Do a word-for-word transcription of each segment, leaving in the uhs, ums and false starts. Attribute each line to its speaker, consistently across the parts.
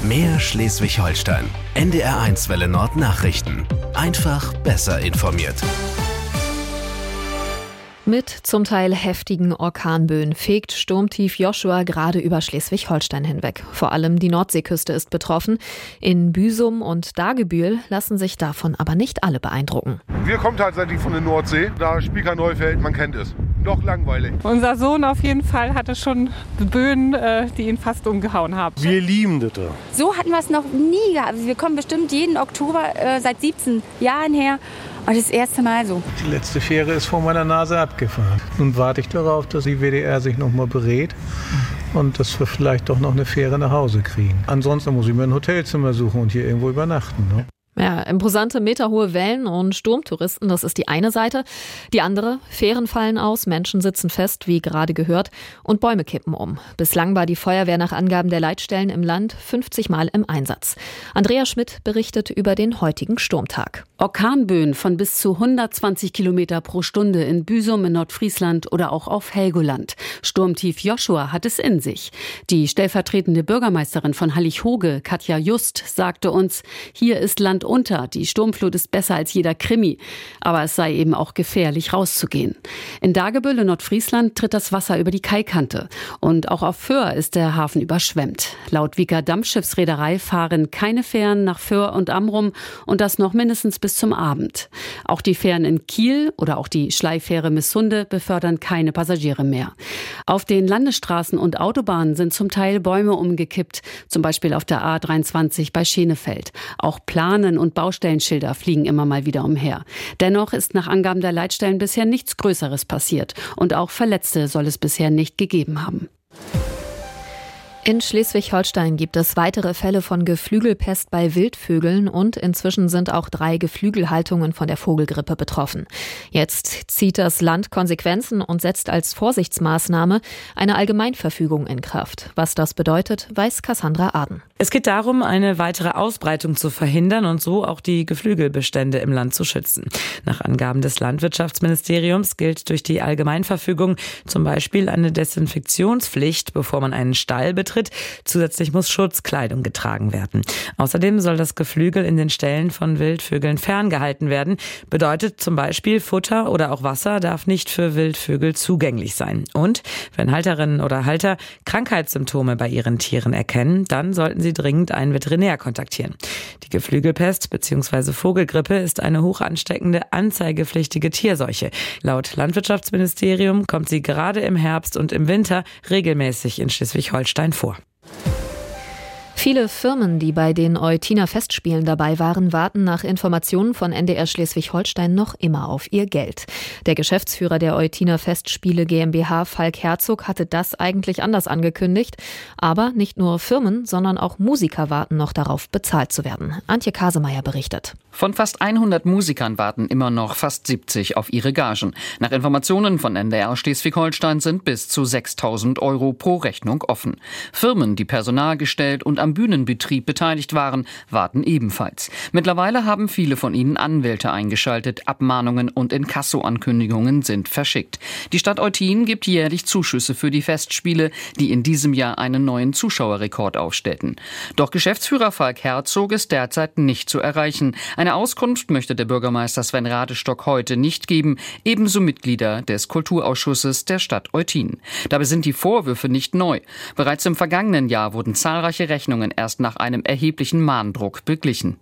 Speaker 1: Mehr Schleswig-Holstein. N D R eins Welle Nord Nachrichten. Einfach besser informiert.
Speaker 2: Mit zum Teil heftigen Orkanböen fegt Sturmtief Joshua gerade über Schleswig-Holstein hinweg. Vor allem die Nordseeküste ist betroffen. In Büsum und Dagebühl lassen sich davon aber nicht alle beeindrucken.
Speaker 3: Wir kommen tatsächlich von der Nordsee. Da Spieker-Neufeld, man kennt es. Doch langweilig.
Speaker 4: Unser Sohn auf jeden Fall hatte schon Böen, die ihn fast umgehauen haben.
Speaker 5: Wir lieben das da.
Speaker 6: So hatten wir es noch nie gehabt. Also wir kommen bestimmt jeden Oktober äh, seit siebzehn Jahren her. Und das erste Mal so.
Speaker 5: Die letzte Fähre ist vor meiner Nase abgefahren. Nun warte ich darauf, dass die W D R sich noch mal berät und dass wir vielleicht doch noch eine Fähre nach Hause kriegen. Ansonsten muss ich mir ein Hotelzimmer suchen und hier irgendwo übernachten. Ne?
Speaker 2: Ja, imposante meterhohe Wellen und Sturmtouristen, das ist die eine Seite. Die andere, Fähren fallen aus, Menschen sitzen fest, wie gerade gehört, und Bäume kippen um. Bislang war die Feuerwehr nach Angaben der Leitstellen im Land fünfzig Mal im Einsatz. Andrea Schmidt berichtet über den heutigen Sturmtag.
Speaker 7: Orkanböen von bis zu hundertzwanzig Kilometer pro Stunde in Büsum in Nordfriesland oder auch auf Helgoland. Sturmtief Joshua hat es in sich. Die stellvertretende Bürgermeisterin von Hallig-Hoge, Katja Just, sagte uns, hier ist Land unter. Die Sturmflut ist besser als jeder Krimi. Aber es sei eben auch gefährlich, rauszugehen. In Dagebüll in Nordfriesland tritt das Wasser über die Kaikante. Und auch auf Föhr ist der Hafen überschwemmt. Laut Wieker Dampfschiffsreederei fahren keine Fähren nach Föhr und Amrum und das noch mindestens bis zum Abend. Auch die Fähren in Kiel oder auch die Schleifähre Missunde befördern keine Passagiere mehr. Auf den Landesstraßen und Autobahnen sind zum Teil Bäume umgekippt, zum Beispiel auf der A dreiundzwanzig bei Schenefeld. Auch Planen und Baustellenschilder fliegen immer mal wieder umher. Dennoch ist nach Angaben der Leitstellen bisher nichts Größeres passiert und auch Verletzte soll es bisher nicht gegeben haben.
Speaker 2: In Schleswig-Holstein gibt es weitere Fälle von Geflügelpest bei Wildvögeln und inzwischen sind auch drei Geflügelhaltungen von der Vogelgrippe betroffen. Jetzt zieht das Land Konsequenzen und setzt als Vorsichtsmaßnahme eine Allgemeinverfügung in Kraft. Was das bedeutet, weiß Cassandra Aden.
Speaker 8: Es geht darum, eine weitere Ausbreitung zu verhindern und so auch die Geflügelbestände im Land zu schützen. Nach Angaben des Landwirtschaftsministeriums gilt durch die Allgemeinverfügung zum Beispiel eine Desinfektionspflicht, bevor man einen Stall betritt. Zusätzlich muss Schutzkleidung getragen werden. Außerdem soll das Geflügel in den Ställen von Wildvögeln ferngehalten werden. Bedeutet zum Beispiel, Futter oder auch Wasser darf nicht für Wildvögel zugänglich sein. Und wenn Halterinnen oder Halter Krankheitssymptome bei ihren Tieren erkennen, dann sollten sie dringend einen Veterinär kontaktieren. Die Geflügelpest bzw. Vogelgrippe ist eine hoch ansteckende, anzeigepflichtige Tierseuche. Laut Landwirtschaftsministerium kommt sie gerade im Herbst und im Winter regelmäßig in Schleswig-Holstein vor.
Speaker 2: Viele Firmen, die bei den Eutiner Festspielen dabei waren, warten nach Informationen von N D R Schleswig-Holstein noch immer auf ihr Geld. Der Geschäftsführer der Eutiner Festspiele GmbH, Falk Herzog, hatte das eigentlich anders angekündigt. Aber nicht nur Firmen, sondern auch Musiker warten noch darauf, bezahlt zu werden. Antje Kasemeyer berichtet.
Speaker 9: Von fast hundert Musikern warten immer noch fast siebzig auf ihre Gagen. Nach Informationen von N D R Schleswig-Holstein sind bis zu sechstausend Euro pro Rechnung offen. Firmen, die Personal gestellt und am Bühnenbetrieb beteiligt waren, warten ebenfalls. Mittlerweile haben viele von ihnen Anwälte eingeschaltet, Abmahnungen und Inkasso-Ankündigungen sind verschickt. Die Stadt Eutin gibt jährlich Zuschüsse für die Festspiele, die in diesem Jahr einen neuen Zuschauerrekord aufstellten. Doch Geschäftsführer Falk Herzog ist derzeit nicht zu erreichen. Eine Auskunft möchte der Bürgermeister Sven Radestock heute nicht geben, ebenso Mitglieder des Kulturausschusses der Stadt Eutin. Dabei sind die Vorwürfe nicht neu. Bereits im vergangenen Jahr wurden zahlreiche Rechnungen erst nach einem erheblichen Mahndruck beglichen.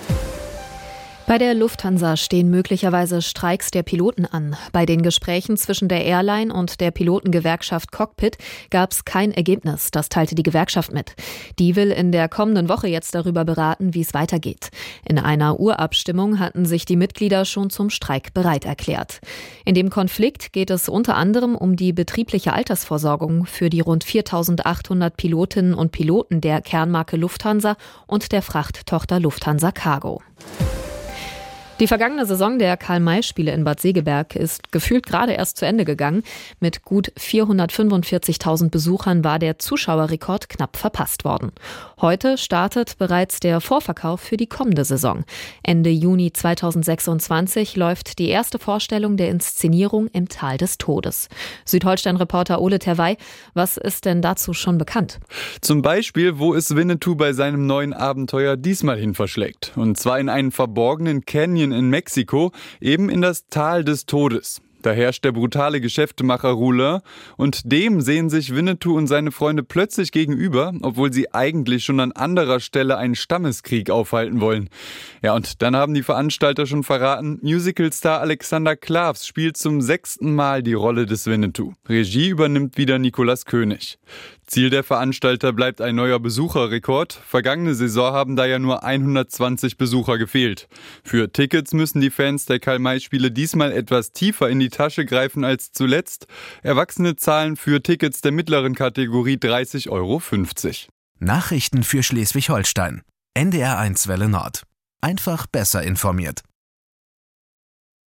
Speaker 2: Bei der Lufthansa stehen möglicherweise Streiks der Piloten an. Bei den Gesprächen zwischen der Airline und der Pilotengewerkschaft Cockpit gab es kein Ergebnis, das teilte die Gewerkschaft mit. Die will in der kommenden Woche jetzt darüber beraten, wie es weitergeht. In einer Urabstimmung hatten sich die Mitglieder schon zum Streik bereit erklärt. In dem Konflikt geht es unter anderem um die betriebliche Altersvorsorgung für die rund viertausendachthundert Pilotinnen und Piloten der Kernmarke Lufthansa und der Frachttochter Lufthansa Cargo. Die vergangene Saison der Karl-May-Spiele in Bad Segeberg ist gefühlt gerade erst zu Ende gegangen. Mit gut vierhundertfünfundvierzigtausend Besuchern war der Zuschauerrekord knapp verpasst worden. Heute startet bereits der Vorverkauf für die kommende Saison. Ende Juni zweitausendsechsundzwanzig läuft die erste Vorstellung der Inszenierung im Tal des Todes. Südholstein-Reporter Ole Terwey, was ist denn dazu schon bekannt?
Speaker 10: Zum Beispiel, wo es Winnetou bei seinem neuen Abenteuer diesmal hin verschlägt. Und zwar in einen verborgenen Canyon in Mexiko, eben in das Tal des Todes. Da herrscht der brutale Geschäftemacher Roulin und dem sehen sich Winnetou und seine Freunde plötzlich gegenüber, obwohl sie eigentlich schon an anderer Stelle einen Stammeskrieg aufhalten wollen. Ja, und dann haben die Veranstalter schon verraten, Musicalstar Alexander Klavs spielt zum sechsten Mal die Rolle des Winnetou. Regie übernimmt wieder Nicolas König. Ziel der Veranstalter bleibt ein neuer Besucherrekord. Vergangene Saison haben da ja nur hundertzwanzig Besucher gefehlt. Für Tickets müssen die Fans der Karl-May-Spiele diesmal etwas tiefer in die Tasche greifen als zuletzt. Erwachsene zahlen für Tickets der mittleren Kategorie dreißig Euro fünfzig.
Speaker 1: Nachrichten für Schleswig-Holstein. N D R eins Welle Nord. Einfach besser informiert.